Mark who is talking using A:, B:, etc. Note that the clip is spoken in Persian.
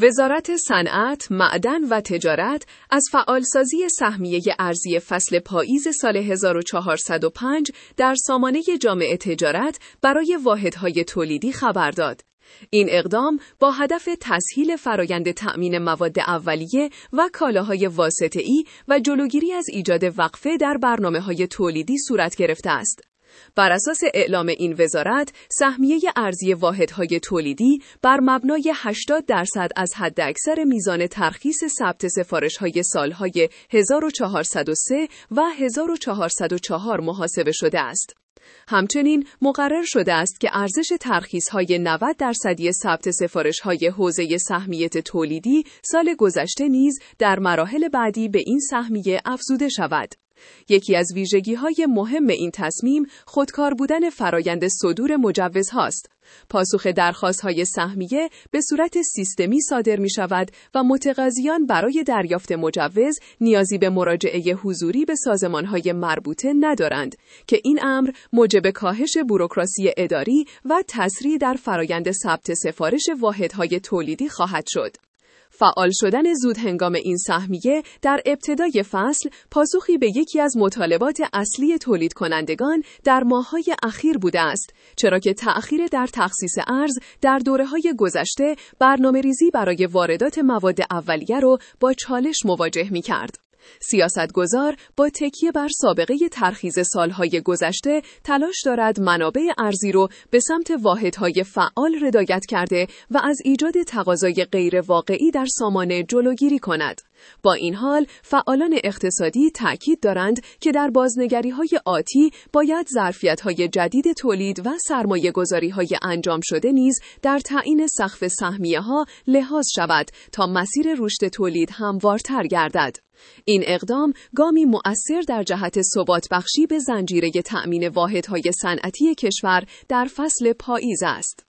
A: وزارت صنعت، معدن و تجارت از فعالسازی سهمیه ارزی فصل پاییز سال 1405 در سامانه جامع تجارت برای واحدهای تولیدی خبر داد. این اقدام با هدف تسهیل فرایند تأمین مواد اولیه و کالاهای واسطه‌ای و جلوگیری از ایجاد وقفه در برنامه‌های تولیدی صورت گرفته است. بر اساس اعلام این وزارت، سهمیه ارزی واحدهای تولیدی بر مبنای 80% از حداکثر میزان ترخیص ثبت سفارش‌های سال‌های 1403 و 1404 محاسبه شده است. همچنین مقرر شده است که ارزش ترخیص‌های 90% ثبت سفارش‌های حوزه سهمیه تولیدی سال گذشته نیز در مراحل بعدی به این سهمیه افزوده شود. یکی از ویژگی‌های مهم این تصمیم خودکار بودن فرایند صدور مجوزهاست. پاسخ درخواست‌های سهمیه به صورت سیستمی صادر می‌شود و متقاضیان برای دریافت مجوز نیازی به مراجعه حضوری به سازمان‌های مربوطه ندارند که این امر موجب کاهش بوروکراسی اداری و تسریع در فرایند ثبت سفارش واحدهای تولیدی خواهد شد. فعال شدن زود هنگام این سهمیه در ابتدای فصل پاسخی به یکی از مطالبات اصلی تولید کنندگان در ماه‌های اخیر بوده است، چرا که تأخیر در تخصیص ارز در دوره‌های گذشته برنامه‌ریزی برای واردات مواد اولیه را با چالش مواجه می‌کرد. سیاستگزار با تکیه بر سابقه ترخیص سالهای گذشته تلاش دارد منابع ارزی رو به سمت واحدهای فعال هدایت کرده و از ایجاد تقاضای غیر واقعی در سامانه جلوگیری کند. با این حال، فعالان اقتصادی تأکید دارند که در بازنگری‌های آتی باید ظرفیت‌های جدید تولید و سرمایه‌گذاری‌های انجام شده نیز در تعیین سقف سهمیه‌ها لحاظ شود تا مسیر رشد تولید هموارتر گردد. این اقدام گامی مؤثر در جهت ثبات بخشی به زنجیره تأمین واحدهای صنعتی کشور در فصل پاییز است.